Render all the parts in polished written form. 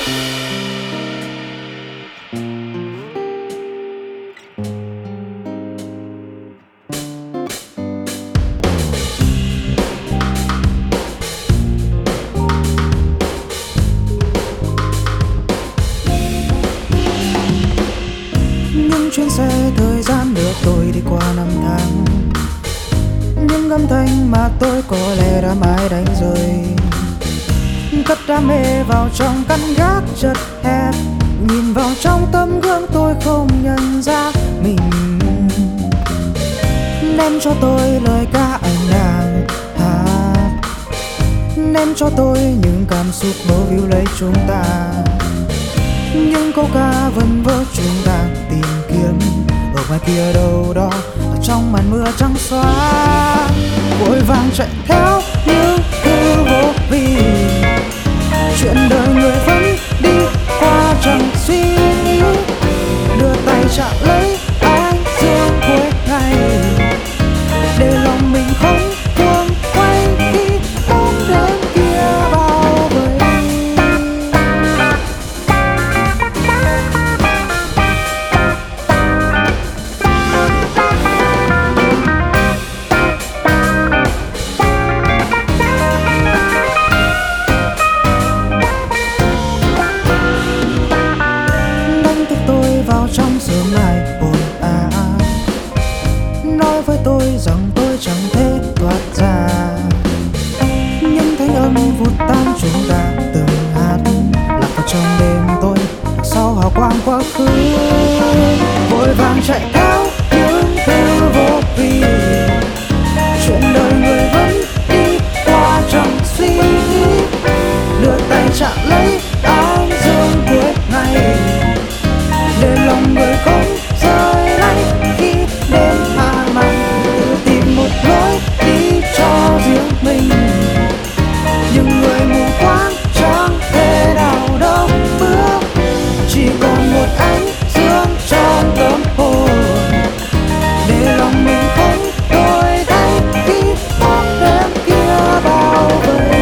Những chuyến xe thời gian đưa tôi đi qua năm tháng, những âm thanh mà tôi có lẽ đã mãi đánh rơi. Cất đam mê vào trong căn gác chật hẹp, nhìn vào trong tấm gương tôi không nhận ra mình. Ném cho tôi lời ca anh đang hát, ném cho tôi những cảm xúc bấu víu lấy chúng ta, những câu ca vần vơ chúng ta tìm kiếm ở ngoài kia đâu đó, ở trong màn mưa trắng xóa. Vội vàng chạy theo những thứ vô vị, chuyện đời người vẫn đi qua chẳng suy nghĩ. Đưa tay chạm lấy ánh dương cuối ngày, để lòng mình không thương quay khi bóng đêm kia bao vây. Đánh thức tôi vào trong sớm nay ồn ào, nói với tôi rằng tôi chẳng thể thoát ra. Những thanh âm vụt tan chúng ta từng hát, lạc vào trong đêm tôi đằng sau hào quang quá khứ. Vội vàng chạy theo những thứ vô vị, chuyện đời người vẫn đi qua chẳng suy nghĩ. Đưa tay chạm lấy ánh dương cuối ngày, để lòng người không rơi lạnh khi đêm hạ màn. Tự tìm một lối đi cho riêng mình, nhưng người mù quáng chẳng thể nào đâu bước. Chỉ còn một ánh dương trong tâm hồn, để lòng mình không đổi thay khi bóng đêm kia bao vây.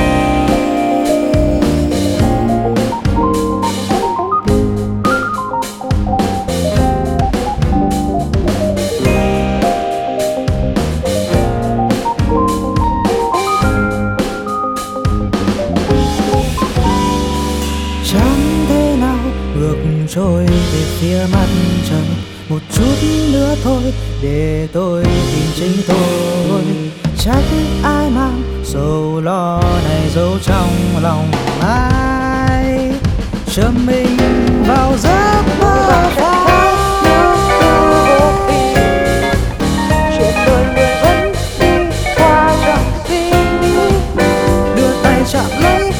Chẳng thể nào ngược trôi về phía mặt trời, một chút nữa thôi để tôi tìm chính tôi. Trách ai mang sầu lo này giấu trong lòng ai, châm mình vào giấc mơ phai. Chuyện đời người vẫn đi qua chẳng suy nghĩ, đưa tay chạm lấy